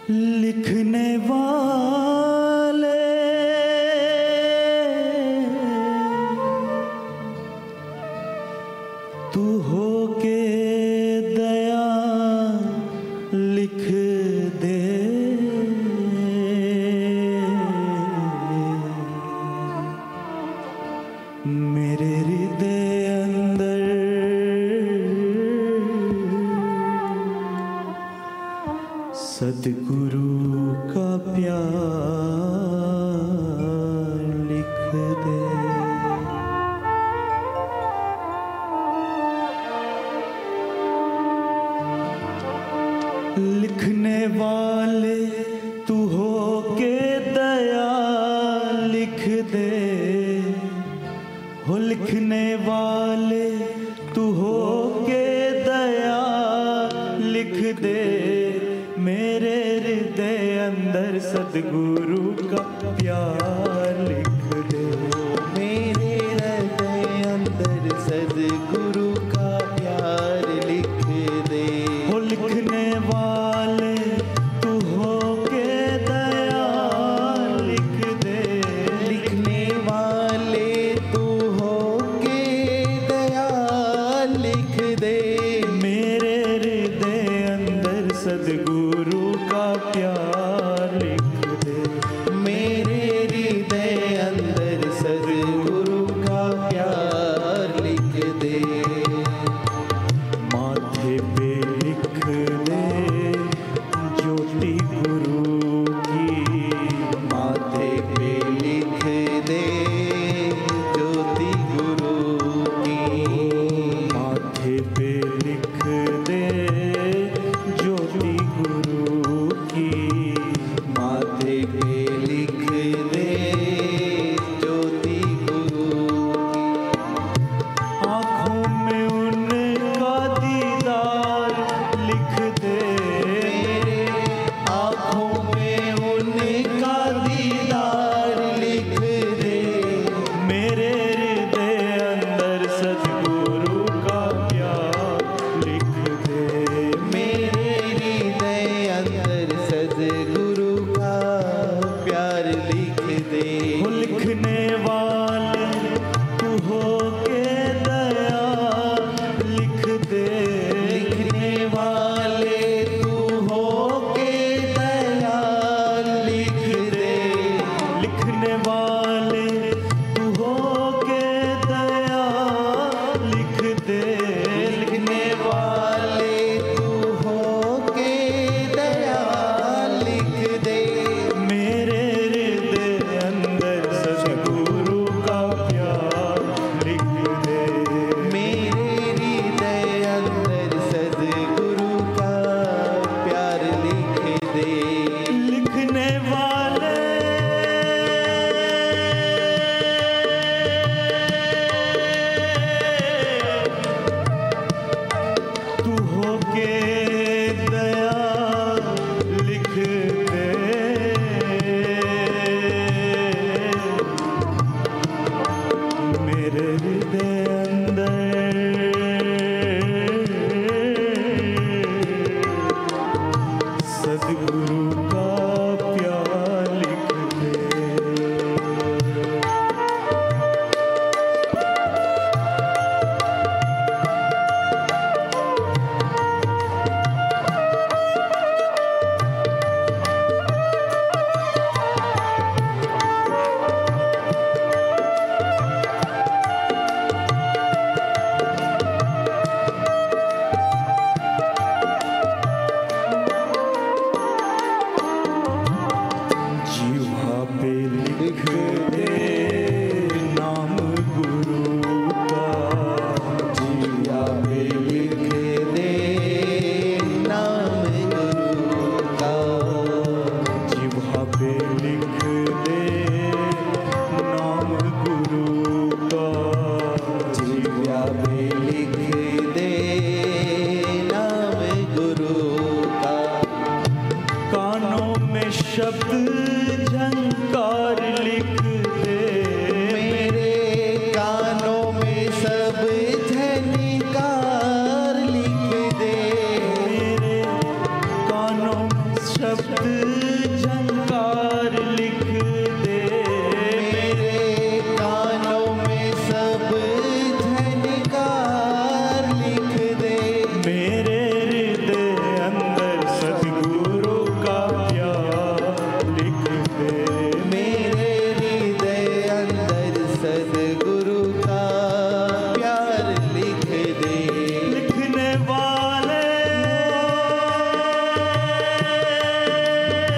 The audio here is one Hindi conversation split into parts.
लिखने वाले तू हो के दया लिख दे, मेरे हृदय अंदर सद्गुरु का प्यार लिख दे। लिखने वाले तू हो के दया लिख दे, हो लिखने वाले तू हो के दया लिख दे, मेरे हृदय अंदर सद्गुरु का प्यार लिख दे, मेरे हृदय अंदर सद्गुरु का प्यार लिख दे। हो लिखने वाले तू हो के दया लिख दे, लिखने वाले तू हो के दया लिख दे, मेरे हृदय अंदर सद्गुरु का प्यार लिख दे, मेरे हृदय अंदर सद्गुरु का प्यार लिख दे। माथे पे लिख दे ज्योति गुरु की, माथे पे लिख दे ज्योति गुरु की, माथे पे लिख दे ज्योति गुरु की, माथे पे लिख दे ज्योति गुरु की। आँखों में उनका दीदार लिख दे, मेरे आँखों में उनका दीदार लिख दे, मेरे हृदय अंदर सद्गुरु का प्यार लिख दे, मेरे हृदय अंदर सद्गुरु का प्यार लिख दे। हो लिखने वाले तू हो के दया लिख दे, लिखने वाले तू हो के दया लिख दे, लिखने वाले तू हो के दया लिख दे, लिखने वाले तू हो के दया लिख दे, मेरे हृदय अंदर सद्गुरु का प्यार लिख दे, मेरे हृदय अंदर सद्गुरु का प्यार लिख दे। लिखने वाले तू हो के दया लिख दे, मेरे हृदय अंदर सद्गुरु का प्यार लिख दे। जीवा पे लिख दे नाम गुरु का, जिया पे लिख दे नाम गुरु का, जीवा पे लिख दे नाम गुरु का, जिया पे लिख दे नाम गुरु का। कानों में शब्द झंकार लिख दे, मेरे कानों में सब झनकार लिख दे, मेरे कानों में शब्द झंकार लिख दे। मेरे कानों में सब झनकार लिख दे। मेरे हृदय अंदर सतगुरु का प्यार लिख दे। मेरे हृदय अंदर सद्गुरु का प्यार लिख दे। लिखने वाले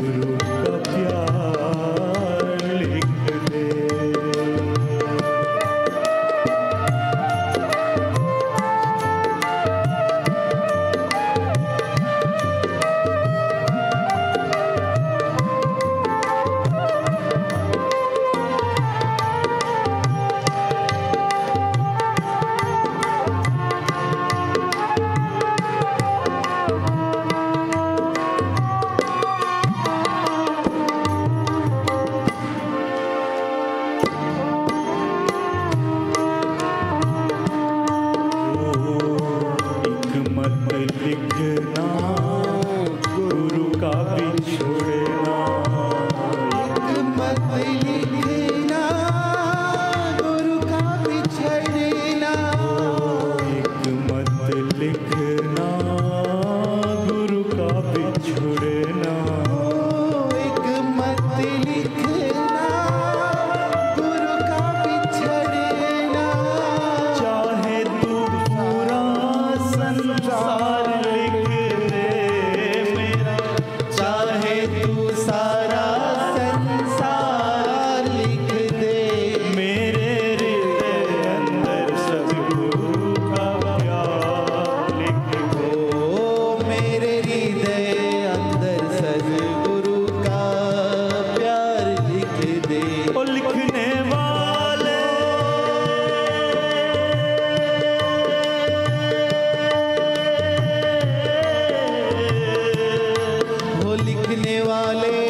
गुरु का प्यार लिख दे। लिखना गुरु का बिछड़ना, एक मत लिखना गुरु का बिछड़ना, एक मत लिखना गुरु का बिछड़ना, एक मत लिखना गुरु का बिछड़ना। चाहे तू पूरा संसार लिख दे मेरा, चाहे तू सारा संसार लिख दे, मेरे हृदय अंदर सद्गुरु का प्यार लिख दे। ओ मेरे हृदय अंदर सद्गुरु का प्यार लिख दे। ओ लिखने वाले हो लिखने वाले